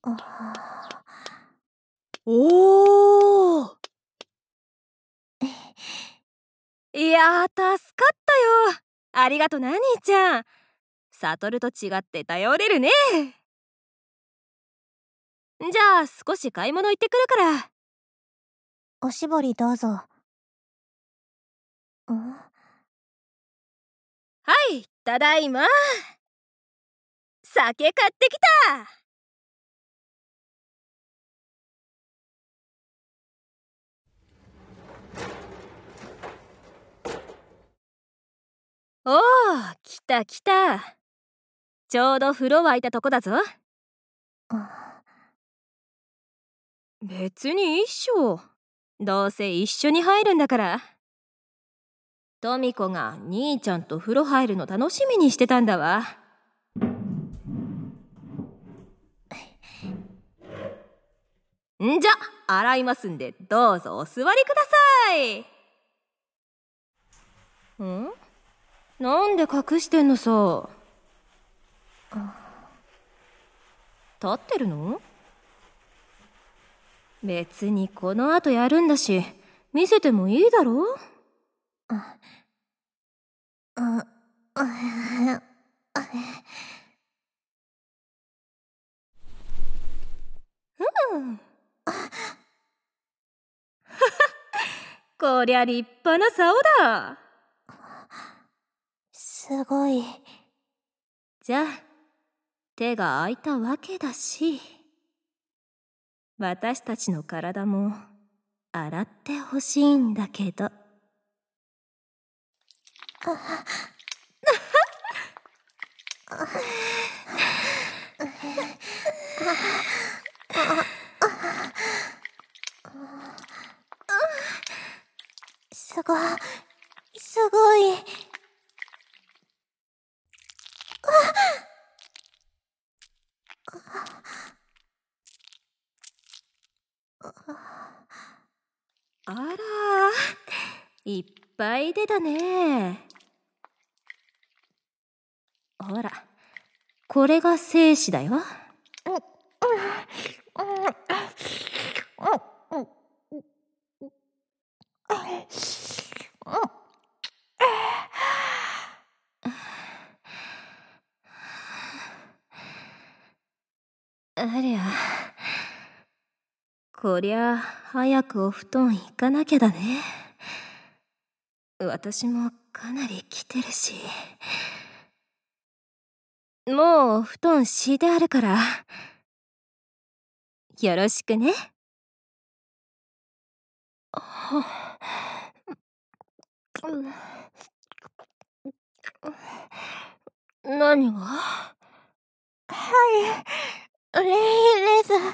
おお。いやー、助かったよ。ありがとな、兄ちゃん。サトルと違って頼れるね。じゃあ少し買い物行ってくるから。 おしぼりどうぞ。 はい、ただいま。酒買ってきた。おお、来た来た。ちょうど風呂沸いたとこだぞ。別にいいっしょ。どうせ一緒に入るんだから。トミコが兄ちゃんと風呂入るの楽しみにしてたんだわ。んじゃ、洗いますんでどうぞお座りください。なんで隠してんのさ。立ってるの？別にこの後やるんだし、見せてもいいだろ？こりゃ立派な竿だ。 すごい。 じゃあ手が空いたわけだし、私たちの体も洗ってほしいんだけど。 すごい。 あら、いっぱい出たね。ほら、これが精子だよ。ありゃ、こりゃ早くお布団行かなきゃだね。私もかなり来てるし。もうお布団敷いてあるからよろしくね。何が？ はい、レズ。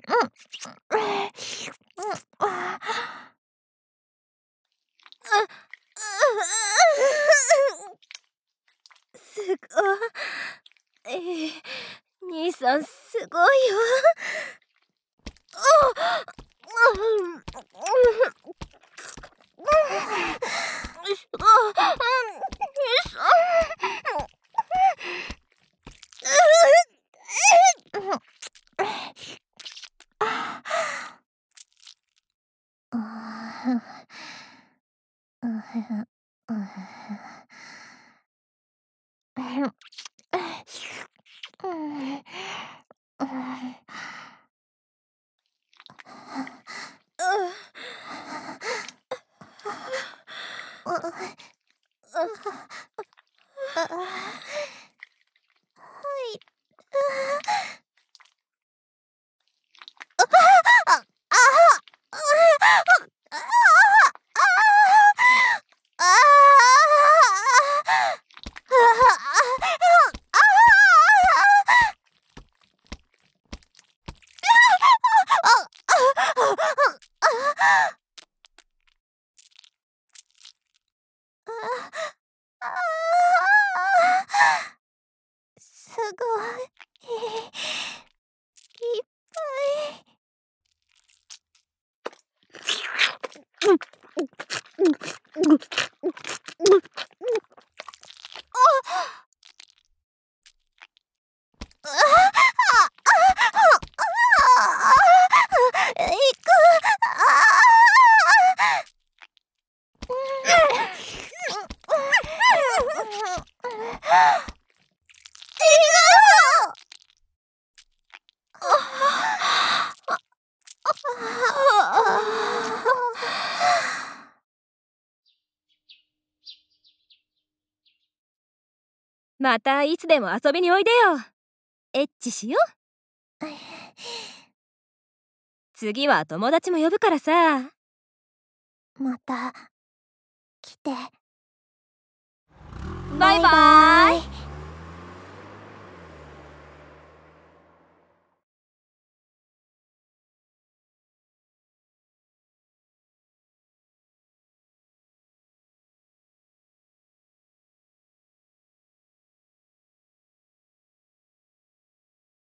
すごい。兄さんすごいよ。 すごい。いっぱい。 またいつでも遊びにおいでよ。エッチしよ。次は友達も呼ぶからさ。 また来て。 バイバイ。